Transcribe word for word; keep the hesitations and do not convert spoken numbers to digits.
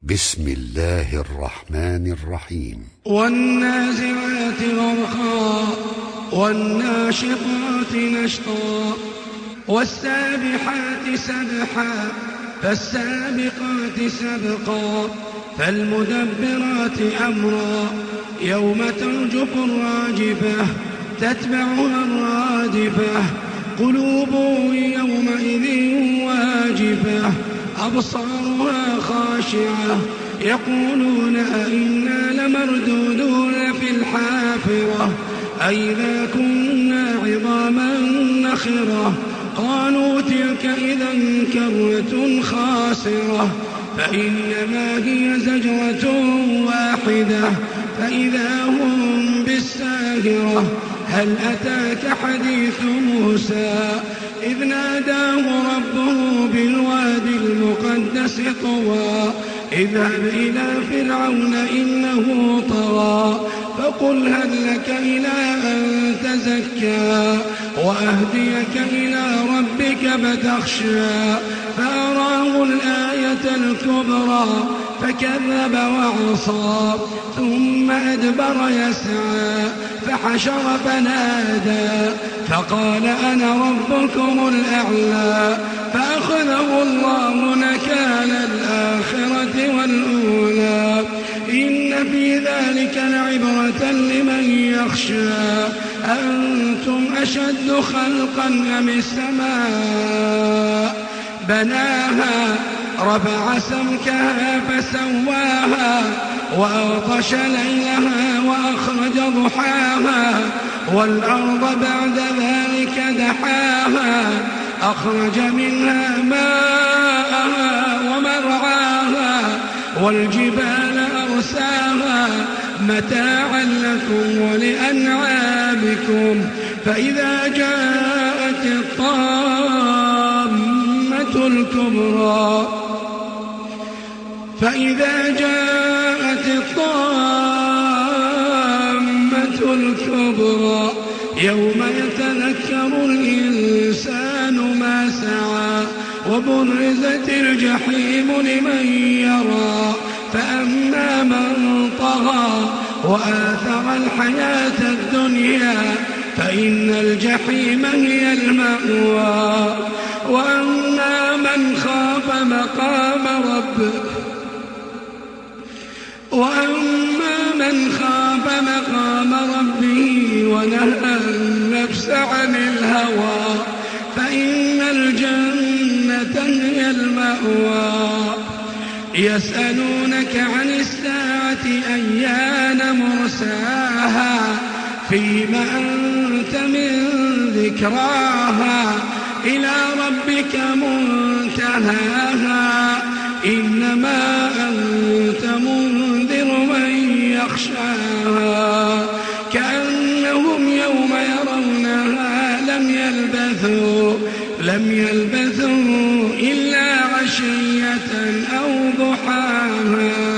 بسم الله الرحمن الرحيم. والنازعات غرقا والناشطات نشطا والسابحات سبحا فالسابقات سبقا فالمدبرات أمرا يوم ترجف الراجفة تتبعها الرادفة قلوب يومئذ واجفة أبصارها خاشعة يقولون أئنا لمردودون في الحافرة أئذا كنا عظاما نخرة قالوا تلك إذا كرة خاسرة فإنما هي زجرة واحدة فإذا هم بالساهرة هل أتاك حديث موسى إذ ناداه ربه بالوادي المقدس طوى اذهب إلى فرعون إنه طغى فقل هل لك إلى أن تزكى وأهديك إلى ربك فتخشى فأراه الآية الكبرى فكذب وعصى ثم أدبر يسعى فحشر فنادى فقال أنا ربكم الأعلى فأخذه الله نكال الآخرة والأولى إن في ذلك لعبرة لمن يخشى أنتم أشد خلقا أم السماء بناها رفع سمكها فسواها وأغطش ليلها وأخرج ضحاها والأرض بعد ذلك دحاها أخرج منها ماءها ومرعاها والجبال أرساها متاعا لكم ولأنعامكم فإذا جاءت الطامة الكبرى فإذا جاءت الطامة الكبرى يوم يتذكر الإنسان ما سعى وبرزت الجحيم لمن يرى فأما من طغى وآثر الحياة الدنيا فإن الجحيم هي المأوى وأما من خاف مقام ربه وأما من خاف مقام ربه ونهى النفس عن الهوى فإن الجنة هي المأوى يسألونك عن الساعة أيان مرساها فيم أنت من ذكراها إلى ربك منتهاها إنما أنت منذر من يخشاها كأنهم يوم يرونها لم يلبثوا لم يلبثوا إلا عشية أو ضحاها.